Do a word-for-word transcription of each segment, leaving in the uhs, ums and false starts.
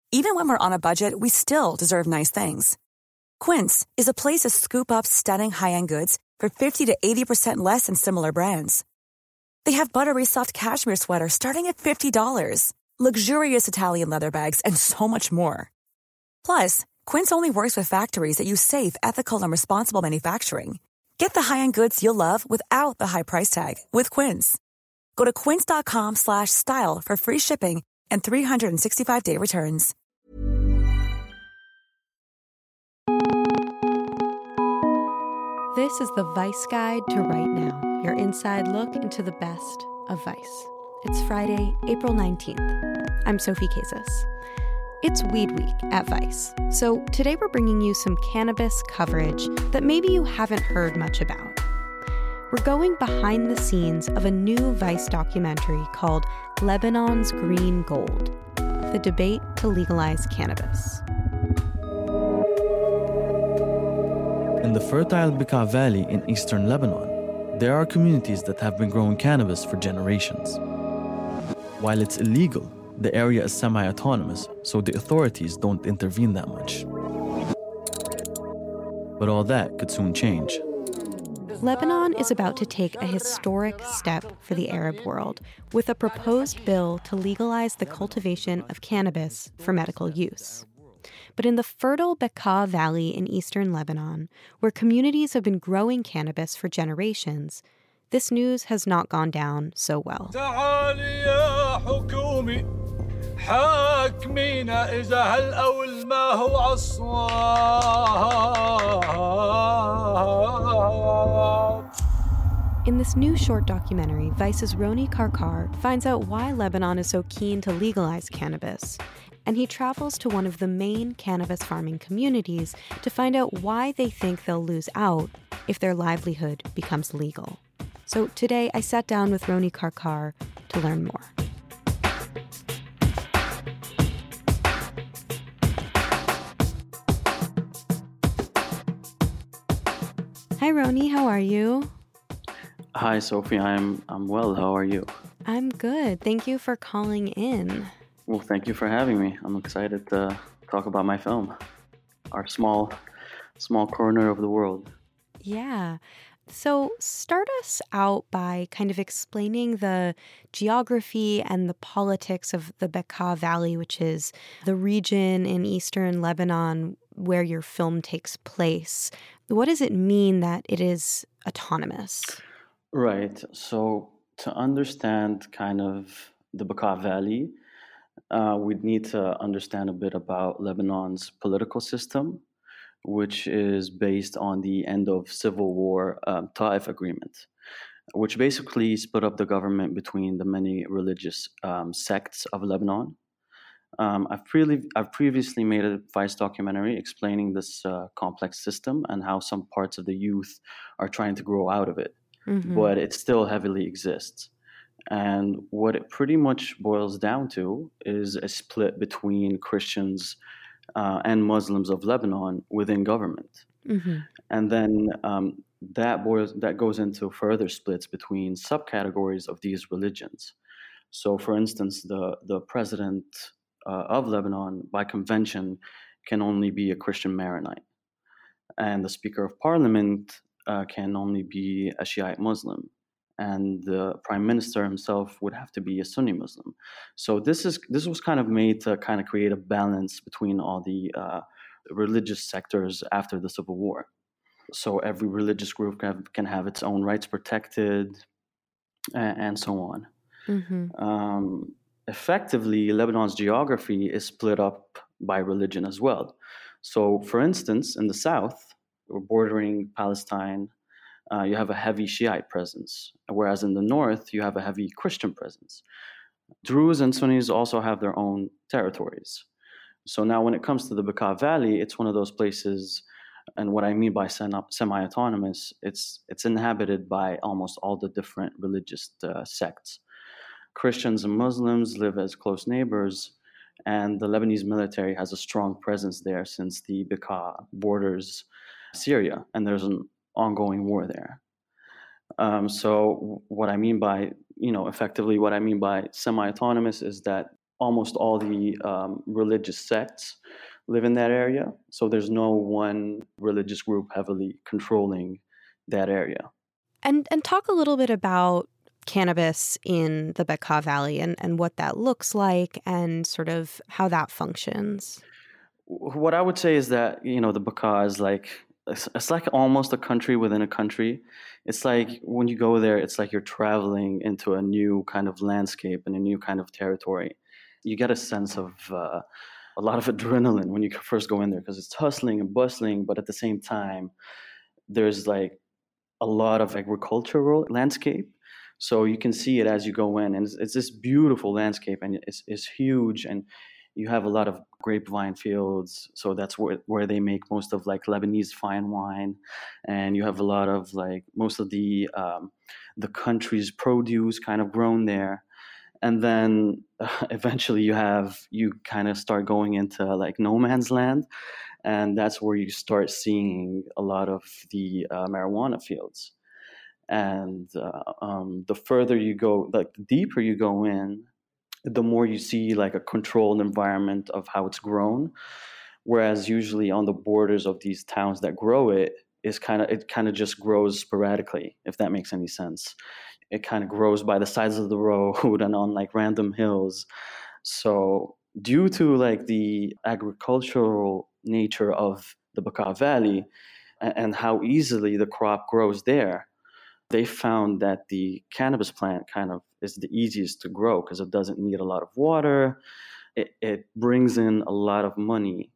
Even when we're on a budget, we still deserve nice things. Quince is a place to scoop up stunning high-end goods for fifty to eighty percent less than similar brands. They have buttery soft cashmere sweaters starting at fifty dollars, luxurious Italian leather bags, and so much more. Plus, Quince only works with factories that use safe, ethical, and responsible manufacturing. Get the high-end goods you'll love without the high price tag with Quince. Go to quince.com slash style for free shipping and three sixty-five day returns. This is the Vice Guide to Right Now, your inside look into the best of Vice. It's Friday, April nineteenth. I'm Sophie Casas. It's Weed Week at Vice, so today we're bringing you some cannabis coverage that maybe you haven't heard much about. We're going behind the scenes of a new Vice documentary called Lebanon's Green Gold, the debate to legalize cannabis. In the fertile Bekaa Valley in eastern Lebanon, there are communities that have been growing cannabis for generations. While it's illegal, the area is semi-autonomous, so the authorities don't intervene that much. But all that could soon change. Lebanon is about to take a historic step for the Arab world with a proposed bill to legalize the cultivation of cannabis for medical use. But in the fertile Bekaa Valley in eastern Lebanon, where communities have been growing cannabis for generations, this news has not gone down so well. In this new short documentary, Vice's Roni Karkar finds out why Lebanon is so keen to legalize cannabis, and he travels to one of the main cannabis farming communities to find out why they think they'll lose out if their livelihood becomes legal. So today I sat down with Roni Karkar to learn more. Hi Roni, how are you? Hi Sophie, I'm I'm well. How are you? I'm good. Thank you for calling in. Well, thank you for having me. I'm excited to talk about my film, our small small corner of the world. Yeah. So start us out by kind of explaining the geography and the politics of the Bekaa Valley, which is the region in eastern Lebanon where your film takes place. What does it mean that it is autonomous? Right. So to understand kind of the Bekaa Valley, uh, we'd need to understand a bit about Lebanon's political system, which is based on the end of civil war um, Ta'if agreement, which basically split up the government between the many religious um, sects of Lebanon. Um, I've, pre- I've previously made a Vice documentary explaining this uh, complex system and how some parts of the youth are trying to grow out of it, mm-hmm. but it still heavily exists. And what it pretty much boils down to is a split between Christians Uh, and Muslims of Lebanon within government. Mm-hmm. And then um, that boils, that goes into further splits between subcategories of these religions. So, for instance, the, the president uh, of Lebanon, by convention, can only be a Christian Maronite. And the Speaker of Parliament uh, can only be a Shiite Muslim. And the prime minister himself would have to be a Sunni Muslim. So this is this was kind of made to kind of create a balance between all the uh, religious sectors after the Civil War. So every religious group can have, can have its own rights protected, and, and so on. Mm-hmm. Um, effectively, Lebanon's geography is split up by religion as well. So, for instance, in the south, bordering Palestine, Uh, you have a heavy Shiite presence, whereas in the north, you have a heavy Christian presence. Druze and Sunnis also have their own territories. So now when it comes to the Bekaa Valley, it's one of those places, and what I mean by semi-autonomous, it's it's inhabited by almost all the different religious uh, sects. Christians and Muslims live as close neighbors, and the Lebanese military has a strong presence there since the Bekaa borders Syria, and there's an ongoing war there. Um, so what I mean by, you know, effectively what I mean by semi-autonomous is that almost all the um, religious sects live in that area. So there's no one religious group heavily controlling that area. And and talk a little bit about cannabis in the Bekaa Valley and, and what that looks like and sort of how that functions. What I would say is that, you know, the Bekaa is like, it's, it's like almost a country within a country. It's like when you go there, it's like you're traveling into a new kind of landscape and a new kind of territory. You get a sense of uh, a lot of adrenaline when you first go in there because it's hustling and bustling, but at the same time, there's like a lot of agricultural landscape. So you can see it as you go in, and it's, it's this beautiful landscape, and it's, it's huge, and you have a lot of grapevine fields. So that's where, where they make most of like Lebanese fine wine, and you have a lot of like most of the um, the country's produce kind of grown there. And then uh, eventually you have you kind of start going into like no man's land, and that's where you start seeing a lot of the uh, marijuana fields. And uh, um, the further you go, like the deeper you go in, the more you see like a controlled environment of how it's grown. Whereas usually on the borders of these towns that grow it, is kind of it kind of just grows sporadically, if that makes any sense. It kind of grows by the sides of the road and on like random hills. So due to like the agricultural nature of the Bekaa Valley and, and how easily the crop grows there, they found that the cannabis plant kind of is the easiest to grow because it doesn't need a lot of water. It, it brings in a lot of money.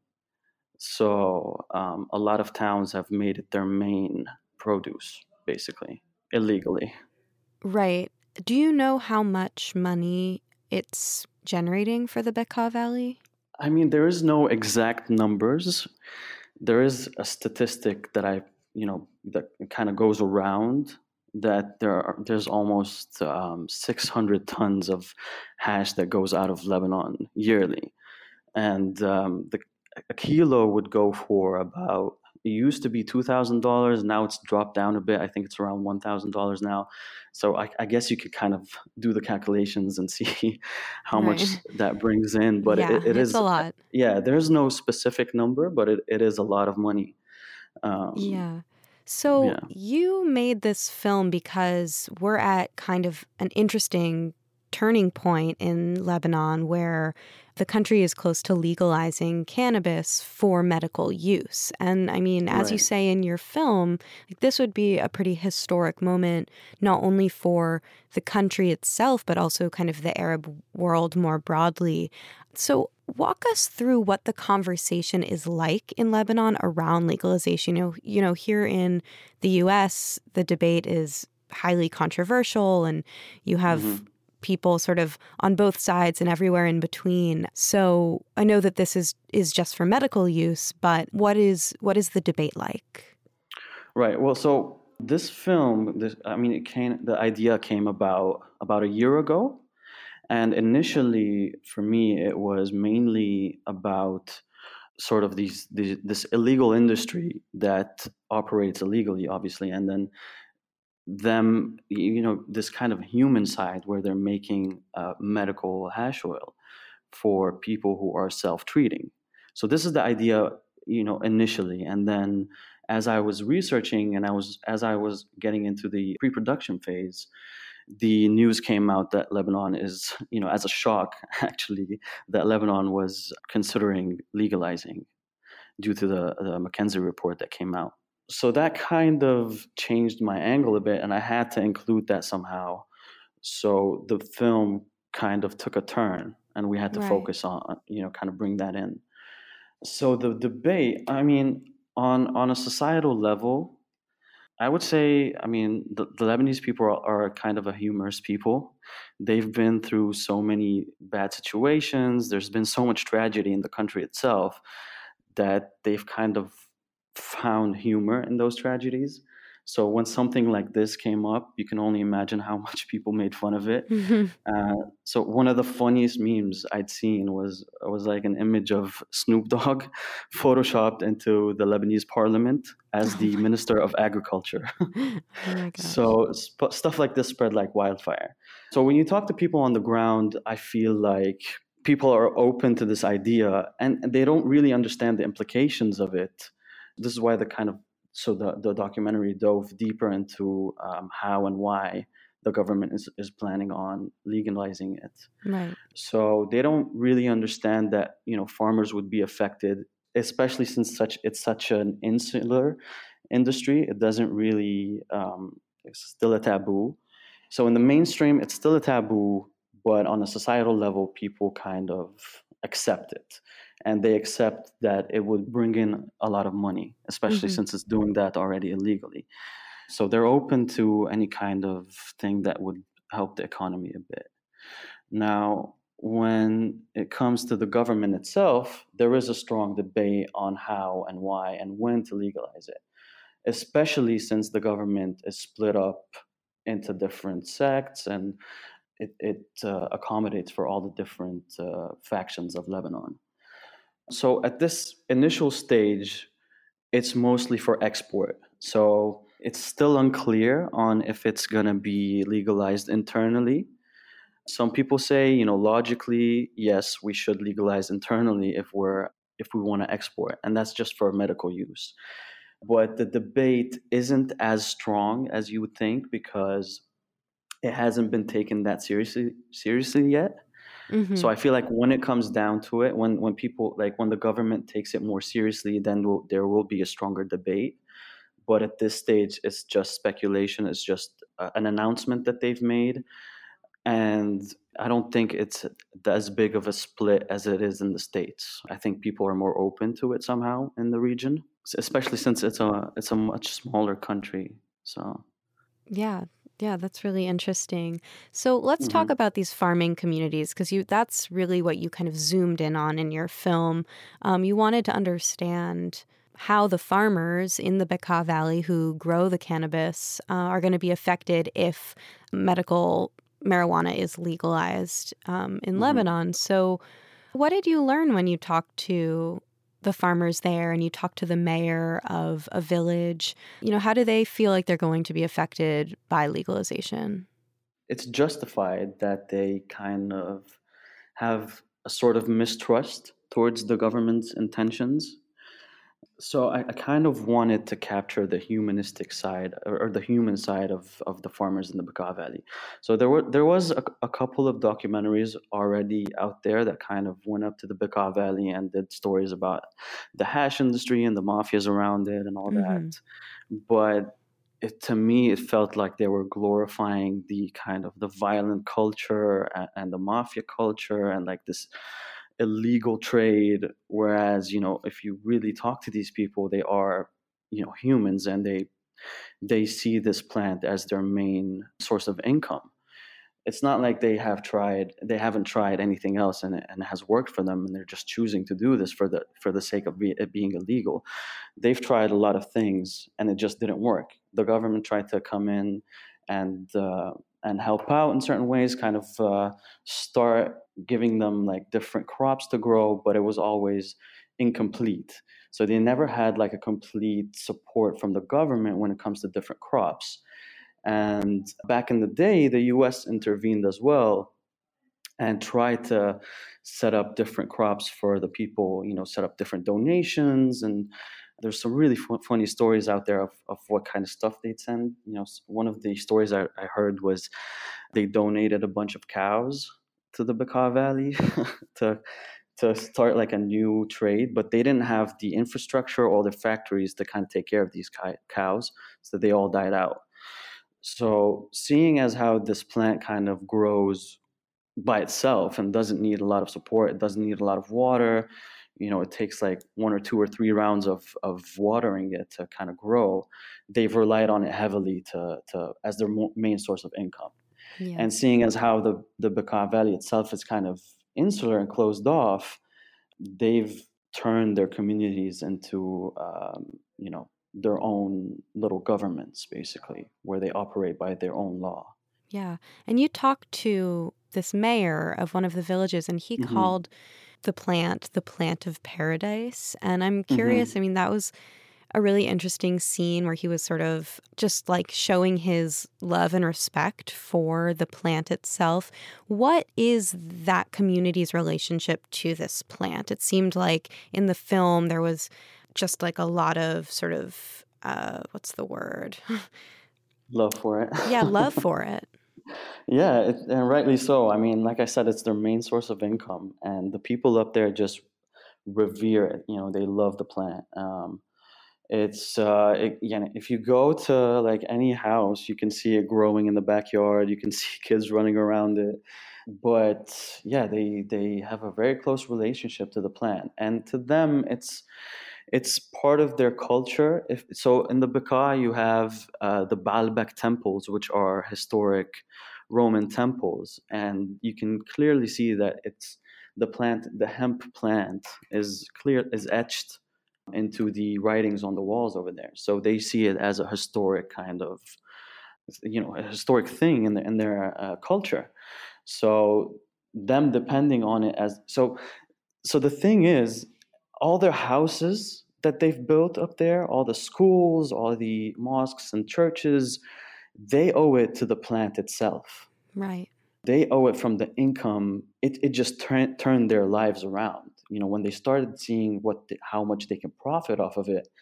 So um, a lot of towns have made it their main produce, basically, illegally. Right. Do you know how much money it's generating for the Bekaa Valley? I mean, there is no exact numbers. There is a statistic that I, you know, that kind of goes around that there are, there's almost um, six hundred tons of hash that goes out of Lebanon yearly. And um, the, a kilo would go for about, it used to be two thousand dollars. Now it's dropped down a bit. I think it's around one thousand dollars now. So I, I guess you could kind of do the calculations and see how Right. much that brings in. But yeah, it, it it's is a lot. Yeah, there's no specific number, but it, it is a lot of money. Um, Yeah. So yeah. you made this film because we're at kind of an interesting turning point in Lebanon where the country is close to legalizing cannabis for medical use. And I mean, as you Right. say in your film, like, this would be a pretty historic moment, not only for the country itself, but also kind of the Arab world more broadly. So walk us through what the conversation is like in Lebanon around legalization. You know, you know, here in the U S, the debate is highly controversial, and you have Mhm. people sort of on both sides and everywhere in between. So I know that this is is just for medical use, but what is what is the debate like? Right. Well, so this film, this, I mean, it came. The idea came about about a year ago, and initially, for me, it was mainly about sort of these, these this illegal industry that operates illegally, obviously, and then them, you know, this kind of human side where they're making uh, medical hash oil for people who are self-treating. So this is the idea, you know, initially, and then as I was researching and I was as I was getting into the pre-production phase, the news came out that Lebanon is, you know, as a shock, actually, that Lebanon was considering legalizing due to the, the McKinsey report that came out. So that kind of changed my angle a bit, and I had to include that somehow. So the film kind of took a turn, and we had to Right. focus on, you know, kind of bring that in. So the debate, I mean, on on a societal level, I would say, I mean, the, the Lebanese people are, are kind of a humorous people. They've been through so many bad situations. There's been so much tragedy in the country itself that they've kind of found humor in those tragedies. So when something like this came up, you can only imagine how much people made fun of it. Uh, so one of the funniest memes I'd seen was was like an image of Snoop Dogg photoshopped into the Lebanese parliament as the Minister of Agriculture. Oh my gosh. So sp- stuff like this spread like wildfire. So when you talk to people on the ground, I feel like people are open to this idea, and, and they don't really understand the implications of it. This is why the kind of so the, the documentary dove deeper into um, how and why the government is, is planning on legalizing it. Right. So they don't really understand that, you know, farmers would be affected, especially since such it's such an insular industry. It doesn't really, um, it's still a taboo. So in the mainstream, it's still a taboo, but on a societal level, people kind of accept it. And they accept that it would bring in a lot of money, especially Mm-hmm. since it's doing that already illegally. So they're open to any kind of thing that would help the economy a bit. Now, when it comes to the government itself, there is a strong debate on how and why and when to legalize it, especially since the government is split up into different sects and it, it uh, accommodates for all the different uh, factions of Lebanon. So at this initial stage, it's mostly for export. So it's still unclear on if it's going to be legalized internally. Some people say, you know, logically, yes, we should legalize internally if we're if we want to export, and that's just for medical use. But the debate isn't as strong as you would think because it hasn't been taken that seriously seriously yet. Mm-hmm. So I feel like when it comes down to it, when when people like when the government takes it more seriously, then we'll, there will be a stronger debate. But at this stage, it's just speculation. It's just uh, an announcement that they've made, and I don't think it's as big of a split as it is in the States. I think people are more open to it somehow in the region, especially since it's a it's a much smaller country. So Yeah. Yeah, that's really interesting. So let's talk mhm. about these farming communities because you that's really what you kind of zoomed in on in your film. Um, you wanted to understand how the farmers in the Bekaa Valley who grow the cannabis uh, are going to be affected if medical marijuana is legalized um, in Mhm. Lebanon. So what did you learn when you talked to the farmers there and you talk to the mayor of a village? You know, how do they feel like they're going to be affected by legalization? It's justified that they kind of have a sort of mistrust towards the government's intentions. So I, I kind of wanted to capture the humanistic side or, or the human side of, of the farmers in the Bekaa Valley. So there were there was a, a couple of documentaries already out there that kind of went up to the Bekaa Valley and did stories about the hash industry and the mafias around it and all Mm-hmm. that. But it, to me, it felt like they were glorifying the kind of the violent culture and, and the mafia culture and like this illegal trade, whereas, you know, if you really talk to these people, they are, you know, humans, and they they see this plant as their main source of income. It's not like they have tried they haven't tried anything else and it, and it has worked for them, and they're just choosing to do this for the for the sake of be, it being illegal. They've tried a lot of things and it just didn't work. The government tried to come in and uh, and help out in certain ways, kind of uh, start giving them like different crops to grow, but it was always incomplete. So they never had like a complete support from the government when it comes to different crops. And back in the day, the U S intervened as well and tried to set up different crops for the people, you know, set up different donations. And there's some really fu- funny stories out there of, of what kind of stuff they'd send. You know, one of the stories I, I heard was they donated a bunch of cows to the Bekaa Valley to to start like a new trade, but they didn't have the infrastructure or the factories to kind of take care of these cows, so they all died out. So seeing as how this plant kind of grows by itself and doesn't need a lot of support, it doesn't need a lot of water, you know, it takes like one or two or three rounds of, of watering it to kind of grow. They've relied on it heavily to, to as their mo- main source of income. Yeah. And seeing as how the, the Bekaa Valley itself is kind of insular and closed off, they've turned their communities into, um, you know, their own little governments, basically, where they operate by their own law. Yeah. And you talked to this mayor of one of the villages, and he Mm-hmm. called the plant the plant of paradise. And I'm curious, Mm-hmm. I mean, that was a really interesting scene where he was sort of just like showing his love and respect for the plant itself. What is that community's relationship to this plant? It seemed like in the film there was just like a lot of sort of, uh, what's the word? Love for it. Yeah, love for it. Yeah, it, and rightly so. I mean, like I said, it's their main source of income, and the people up there just revere it. You know, they love the plant. Um, it's uh, it, again, if you go to like any house, you can see it growing in the backyard. You can see kids running around it. But yeah, they they have a very close relationship to the plant, and to them, it's it's part of their culture. If so, in the Bekaa, you have uh, the Baalbek temples, which are historic Roman temples, and you can clearly see that it's the plant, the hemp plant, is clear is etched into the writings on the walls over there. So they see it as a historic kind of, you know, a historic thing in, the, in their uh, culture. So them depending on it as so. So the thing is, all their houses that they've built up there, all the schools, all the mosques and churches, they owe it to the plant itself. Right. They owe it from the income. It it just turned turned their lives around. You know, when they started seeing what the, how much they can profit off of it,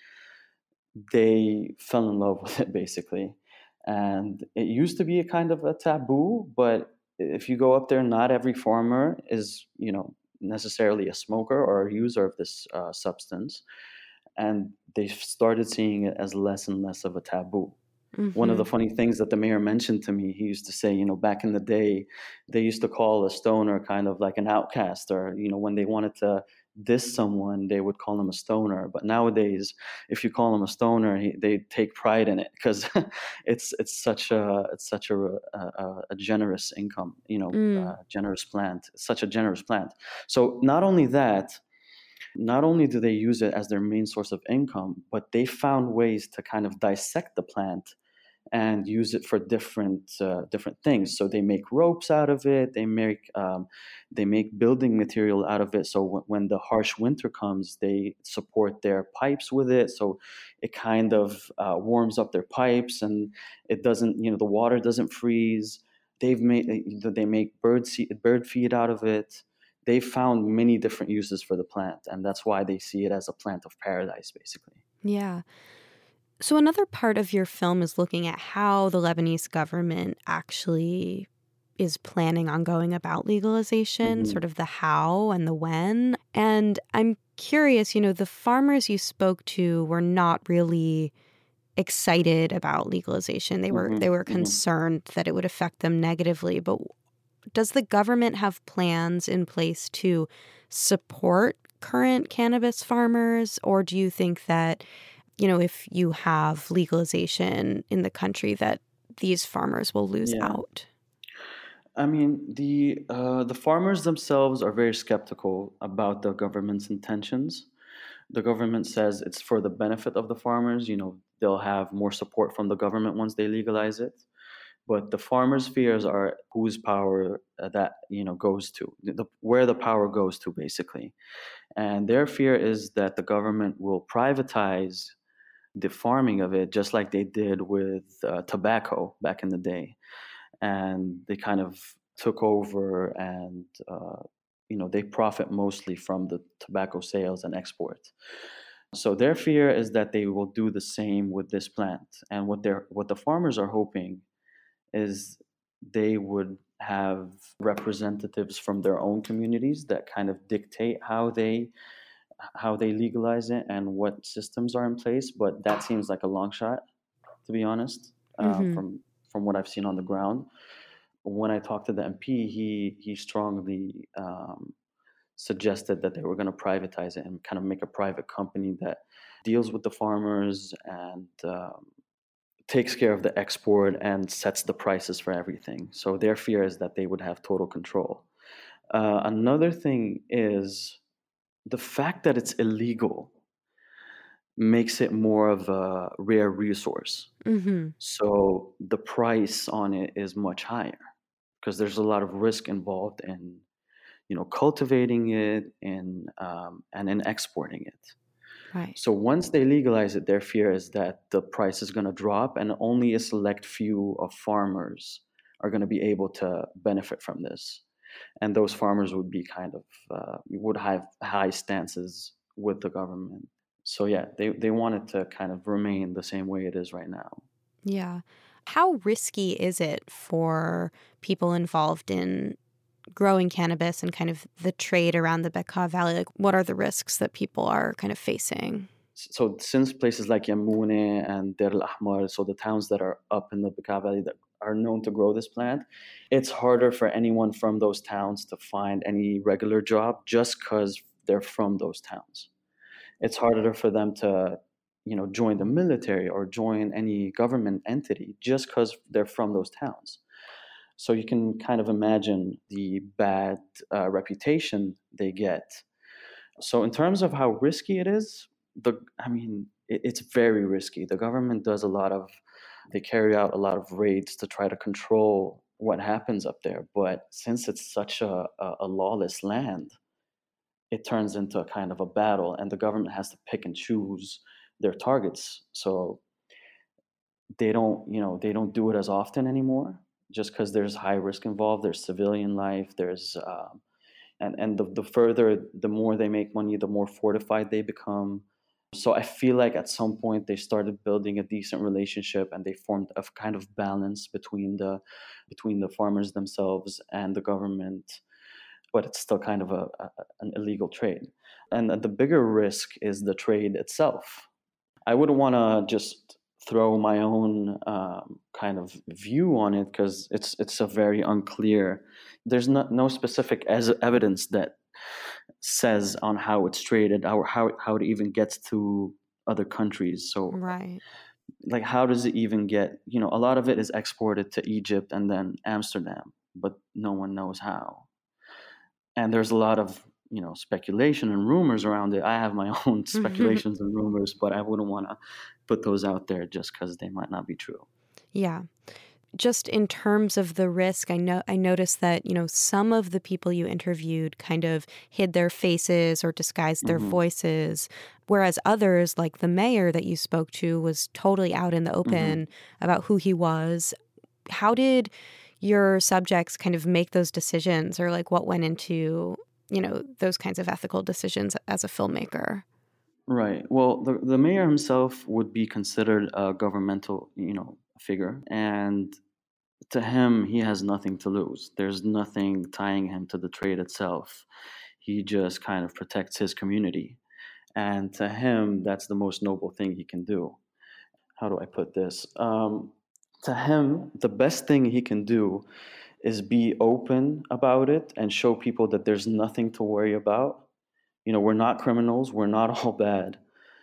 they fell in love with it basically. And it used to be a kind of a taboo, but if you go up there, not every farmer is, you know, necessarily a smoker or a user of this uh, substance, and they started seeing it as less and less of a taboo. Mm-hmm. One of the funny things that the mayor mentioned to me, he used to say, you know, back in the day, they used to call a stoner kind of like an outcast, or, you know, when they wanted to diss someone, they would call them a stoner. But nowadays, if you call them a stoner, he, they take pride in it because it's it's such a it's such a a, a generous income, you know, mm. uh, generous plant. It's such a generous plant. So not only that, not only do they use it as their main source of income, but they found ways to kind of dissect the plant and use it for different uh, different things. So they make ropes out of it. They make um, they make building material out of it. So w- when the harsh winter comes, they support their pipes with it. So it kind of uh, warms up their pipes, and it doesn't, you know, the water doesn't freeze. They've made they make bird seed, bird feed out of it. They found many different uses for the plant, and that's why they see it as a plant of paradise, basically. Yeah. So another part of your film is looking at how the Lebanese government actually is planning on going about legalization, mm-hmm. sort of the how and the when. And I'm curious, you know, the farmers you spoke to were not really excited about legalization. They were mm-hmm. they were concerned mm-hmm. that it would affect them negatively. But does the government have plans in place to support current cannabis farmers, or do you think that, you know, if you have legalization in the country, that these farmers will lose yeah. out? I mean, the uh, the farmers themselves are very skeptical about the government's intentions. The government says it's for the benefit of the farmers. You know, they'll have more support from the government once they legalize it. But the farmers' fears are whose power that, you know, goes to, the, where the power goes to, basically. And their fear is that the government will privatize the farming of it, just like they did with uh, tobacco back in the day. And they kind of took over, and, uh, you know, they profit mostly from the tobacco sales and export. So their fear is that they will do the same with this plant. And what they're, what the farmers are hoping is they would have representatives from their own communities that kind of dictate how they how they legalize it and what systems are in place. But that seems like a long shot, to be honest, mm-hmm. uh, from from what I've seen on the ground. When I talked to the M P, he he strongly um, suggested that they were going to privatize it and kind of make a private company that deals with the farmers and um, takes care of the export and sets the prices for everything. So their fear is that they would have total control. Uh, another thing is the fact that it's illegal makes it more of a rare resource. Mm-hmm. So the price on it is much higher because there's a lot of risk involved in, you know, cultivating it and um, and in exporting it. Right. So once they legalize it, their fear is that the price is going to drop and only a select few of farmers are going to be able to benefit from this. And those farmers would be kind of, uh, would have high stances with the government. So yeah, they, they want it to kind of remain the same way it is right now. Yeah. How risky is it for people involved in growing cannabis and kind of the trade around the Bekaa Valley? Like, what are the risks that people are kind of facing? So since places like Yamune and Deir al-Ahmar, so the towns that are up in the Bekaa Valley that are known to grow this plant, it's harder for anyone from those towns to find any regular job just because they're from those towns. It's harder for them to, you know, join the military or join any government entity just because they're from those towns. So you can kind of imagine the bad uh, reputation they get. So in terms of how risky it is, the I mean, it, it's very risky. The government does a lot of, they carry out a lot of raids to try to control what happens up there. But since it's such a, a, a lawless land, it turns into a kind of a battle, and the government has to pick and choose their targets. So they don't, you know, they don't do it as often anymore, just because there's high risk involved. There's civilian life. There's um, and and the, the further, the more they make money, the more fortified they become. So I feel like at some point they started building a decent relationship, and they formed a kind of balance between the between the farmers themselves and the government. But it's still kind of a, a an illegal trade. And the bigger risk is the trade itself. I wouldn't want to just throw my own um, kind of view on it, because it's it's a very unclear. There's not no specific as evidence that says on how it's traded, or how how it even gets to other countries. So Right. like, how does it even get? You know, a lot of it is exported to Egypt and then Amsterdam, but no one knows how. And there's a lot of, you know, speculation and rumors around it. I have my own speculations and rumors, but I wouldn't want to put those out there just because they might not be true. Yeah. Just in terms of the risk, I know I noticed that, you know, some of the people you interviewed kind of hid their faces or disguised their Mm-hmm. voices, whereas others, like the mayor that you spoke to, was totally out in the open Mm-hmm. about who he was. How did your subjects kind of make those decisions, or like what went into, you know, those kinds of ethical decisions as a filmmaker? Right. Well, the, the mayor himself would be considered a governmental, you know, figure. And to him, he has nothing to lose. There's nothing tying him to the trade itself. He just kind of protects his community. And to him, that's the most noble thing he can do. How do I put this? Um, to him, the best thing he can do is be open about it and show people that there's nothing to worry about. You know, we're not criminals. We're not all bad.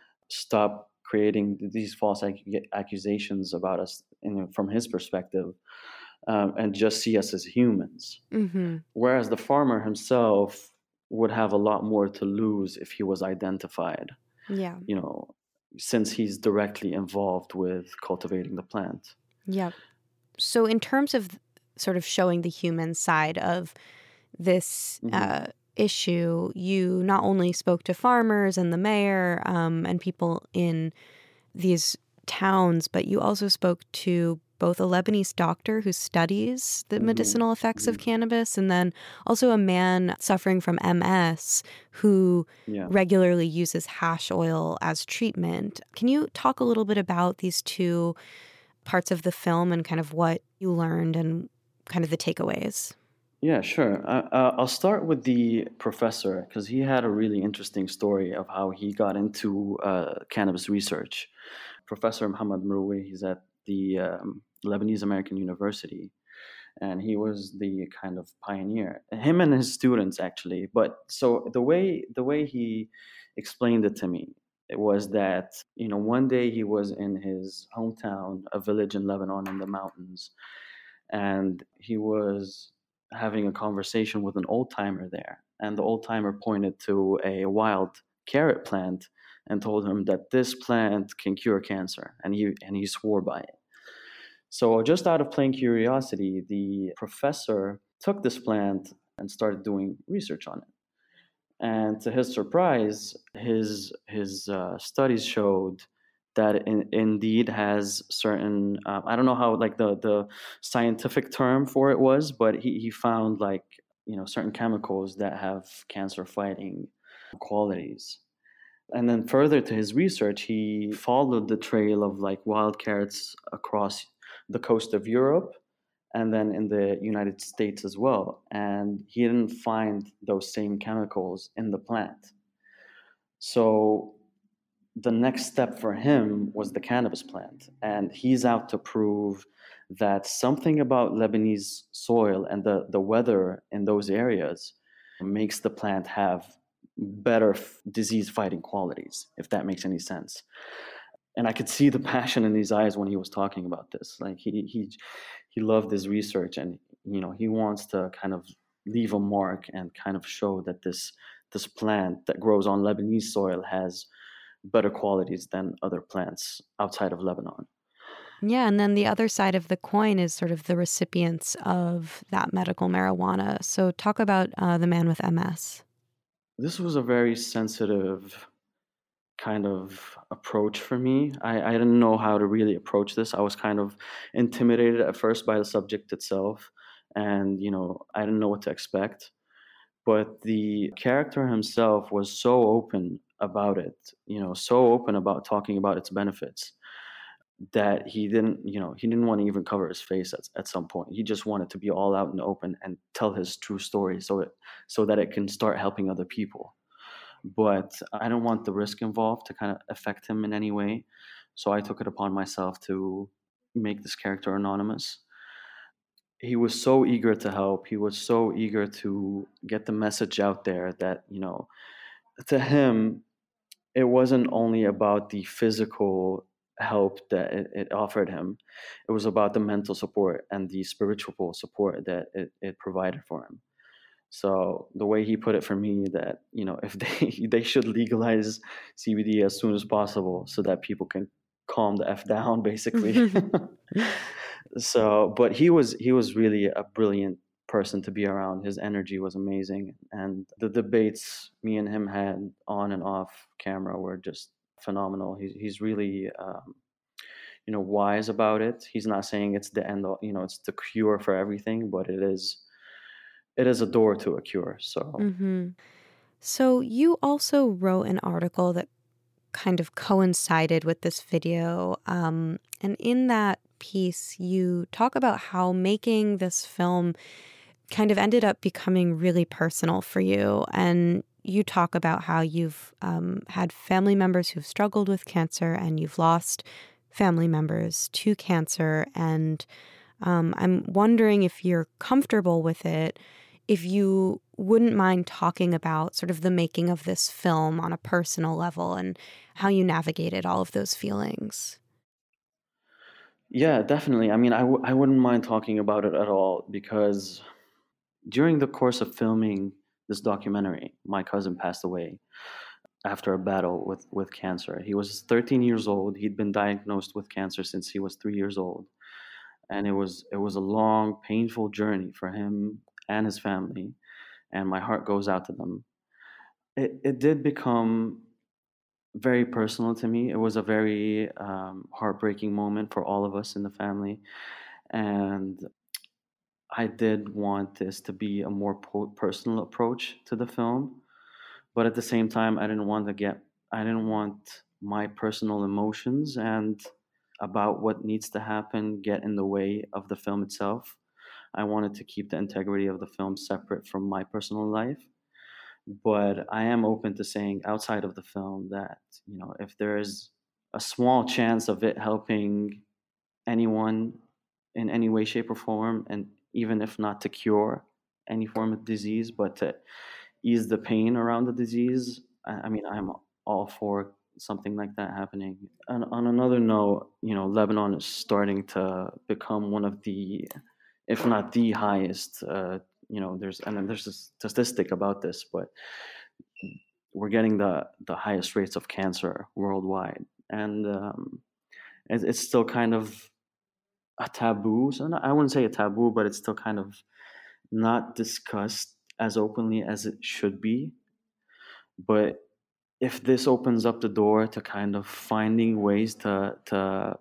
Stop creating these false ac- accusations about us, you know, from his perspective, um, and just see us as humans. Mm-hmm. Whereas the farmer himself would have a lot more to lose if he was identified, Yeah. you know, since he's directly involved with cultivating the plant. Yep. So in terms of sort of showing the human side of this Mhm. uh, issue, you not only spoke to farmers and the mayor um, and people in these towns, but you also spoke to both a Lebanese doctor who studies the Mhm. medicinal effects of Mhm. cannabis, and then also a man suffering from M S who Yeah. regularly uses hash oil as treatment. Can you talk a little bit about these two parts of the film and kind of what you learned and kind of the takeaways? Yeah, sure. Uh, uh, I'll start with the professor, because he had a really interesting story of how he got into uh, cannabis research. Professor Mohammed Mroui, he's at the um, Lebanese American University, and he was the kind of pioneer. Him and his students, actually. But so the way the way he explained it to me, it was that, you know, one day he was in his hometown, a village in Lebanon in the mountains, and he was having a conversation with an old timer there. And the old timer pointed to a wild carrot plant and told him that this plant can cure cancer, and he and he swore by it. So just out of plain curiosity, the professor took this plant and started doing research on it. And to his surprise, his his uh, studies showed that it in, indeed has certain, uh, I don't know how like the the scientific term for it was, but he, he found like, you know, certain chemicals that have cancer fighting qualities. And then further to his research, he followed the trail of like wild carrots across the coast of Europe and then in the United States as well. And he didn't find those same chemicals in the plant. So the next step for him was the cannabis plant. And he's out to prove that something about Lebanese soil and the, the weather in those areas makes the plant have better f- disease fighting qualities, if that makes any sense. And I could see the passion in his eyes when he was talking about this. Like he he he loved his research, and you know he wants to kind of leave a mark and kind of show that this this plant that grows on Lebanese soil has better qualities than other plants outside of Lebanon. Yeah, and then the other side of the coin is sort of the recipients of that medical marijuana. So talk about uh, the man with M S. This was a very sensitive kind of approach for me. I, I didn't know how to really approach this. I was kind of intimidated at first by the subject itself, and you know I didn't know what to expect. But the character himself was so open about it, you know, so open about talking about its benefits that he didn't, you know, he didn't want to even cover his face at, at some point. He just wanted to be all out and open and tell his true story so it so that it can start helping other people. But I don't want the risk involved to kind of affect him in any way. So I took it upon myself to make this character anonymous. He was so eager to help. He was so eager to get the message out there that, you know, to him, it wasn't only about the physical help that it, it offered him. It was about the mental support and the spiritual support that it, it provided for him. So the way he put it for me, that you know if they they should legalize C B D as soon as possible so that people can calm the f down, basically. So, but he was he was really a brilliant person to be around. His energy was amazing, and the debates me and him had on and off camera were just phenomenal. He's he's really um, you know wise about it. He's not saying it's the end all, you know, it's the cure for everything, but it is it is a door to a cure. So. Mm-hmm. So you also wrote an article that kind of coincided with this video. Um, and in that piece, you talk about how making this film kind of ended up becoming really personal for you. And you talk about how you've um, had family members who've struggled with cancer and you've lost family members to cancer. And um, I'm wondering if you're comfortable with it, if you wouldn't mind talking about sort of the making of this film on a personal level and how you navigated all of those feelings. Yeah, definitely. I mean, I, w- I wouldn't mind talking about it at all because during the course of filming this documentary, my cousin passed away after a battle with, with cancer. He was thirteen years old. He'd been diagnosed with cancer since he was three years old. And it was it was a long, painful journey for him and his family. And my heart goes out to them. It, it did become very personal to me. It was a very um, heartbreaking moment for all of us in the family. And I did want this to be a more po- personal approach to the film. But at the same time, I didn't want to get, I didn't want my personal emotions and about what needs to happen get in the way of the film itself. I wanted to keep the integrity of the film separate from my personal life. But I am open to saying outside of the film that, you know, if there is a small chance of it helping anyone in any way, shape, or form, and even if not to cure any form of disease, but to ease the pain around the disease, I, I mean, I'm all for something like that happening. And on another note, you know, Lebanon is starting to become one of the, if not the highest, uh, you know, there's and then there's a statistic about this, but we're getting the the highest rates of cancer worldwide, and um, it, it's still kind of a taboo. So not, I wouldn't say a taboo, but it's still kind of not discussed as openly as it should be. But if this opens up the door to kind of finding ways to to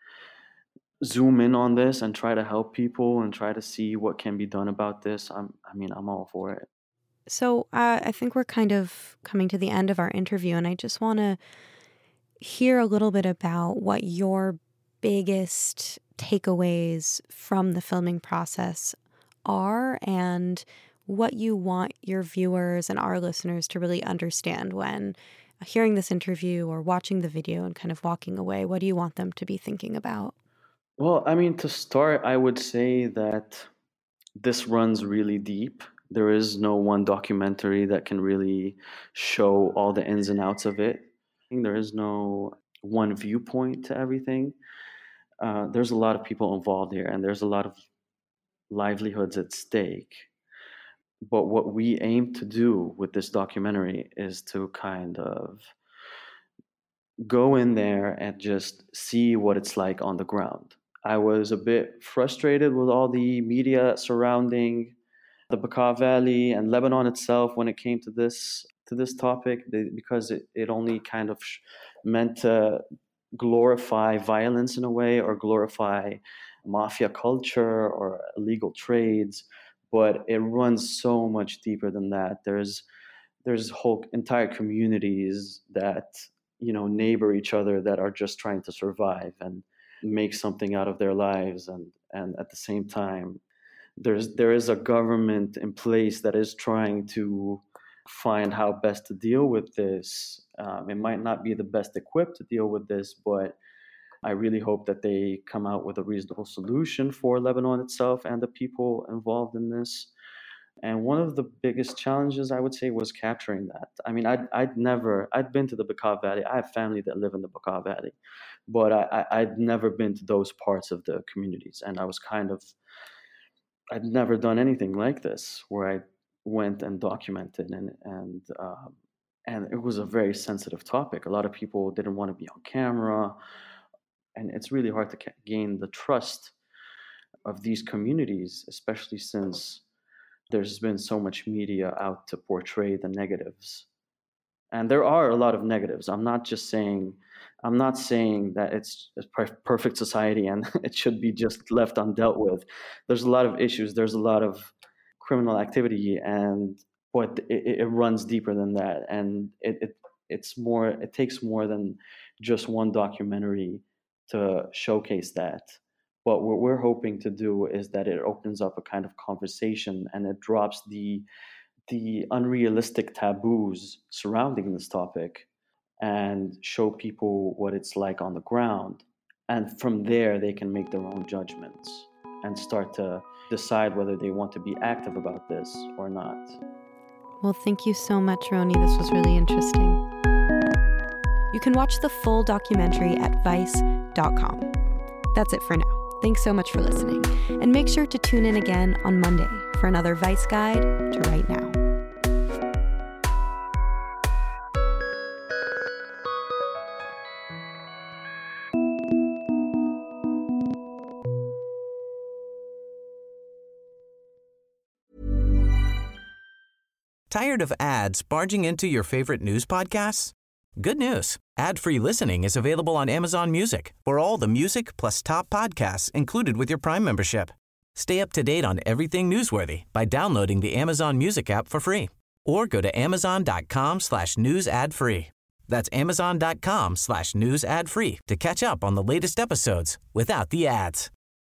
zoom in on this and try to help people and try to see what can be done about this, I'm, I mean, I'm all for it. So uh, I think we're kind of coming to the end of our interview, and I just want to hear a little bit about what your biggest takeaways from the filming process are and what you want your viewers and our listeners to really understand when hearing this interview or watching the video and kind of walking away. What do you want them to be thinking about? Well, I mean, to start, I would say that this runs really deep. There is no one documentary that can really show all the ins and outs of it. There is no one viewpoint to everything. Uh, there's a lot of people involved here, and there's a lot of livelihoods at stake. But what we aim to do with this documentary is to kind of go in there and just see what it's like on the ground. I was a bit frustrated with all the media surrounding the Bekaa Valley and Lebanon itself when it came to this to this topic, because it, it only kind of meant to glorify violence in a way, or glorify mafia culture or illegal trades. But it runs so much deeper than that. There's there's whole entire communities that, you know, neighbor each other, that are just trying to survive and make something out of their lives, and and at the same time there's there is a government in place that is trying to find how best to deal with this. Um, it might not be the best equipped to deal with this, but I really hope that they come out with a reasonable solution for Lebanon itself and the people involved in this. And one of the biggest challenges, I would say, was capturing that. I mean, I'd, I'd never, I'd been to the Bekaa Valley. I have family that live in the Bekaa Valley, but I, I, I'd never been to those parts of the communities. And I was kind of, I'd never done anything like this, where I went and documented, and, and, um, and it was a very sensitive topic. A lot of people didn't want to be on camera. And it's really hard to gain the trust of these communities, especially since there's been so much media out to portray the negatives. And there are a lot of negatives. I'm not just saying, I'm not saying that it's a perfect society and it should be just left undealt with. There's a lot of issues. There's a lot of criminal activity, and but it, it runs deeper than that. And it, it it's more, it takes more than just one documentary to showcase that. But what we're hoping to do is that it opens up a kind of conversation, and it drops the the unrealistic taboos surrounding this topic, and show people what it's like on the ground. And from there, they can make their own judgments and start to decide whether they want to be active about this or not. Well, thank you so much, Roni. This was really interesting. You can watch the full documentary at vice dot com. That's it for now. Thanks so much for listening. And make sure to tune in again on Monday for another Vice Guide to Right Now. Tired of ads barging into your favorite news podcasts? Good news. Ad-free listening is available on Amazon Music for all the music plus top podcasts included with your Prime membership. Stay up to date on everything newsworthy by downloading the Amazon Music app for free, or go to amazon.com slash news ad free. That's amazon.com slash news ad free to catch up on the latest episodes without the ads.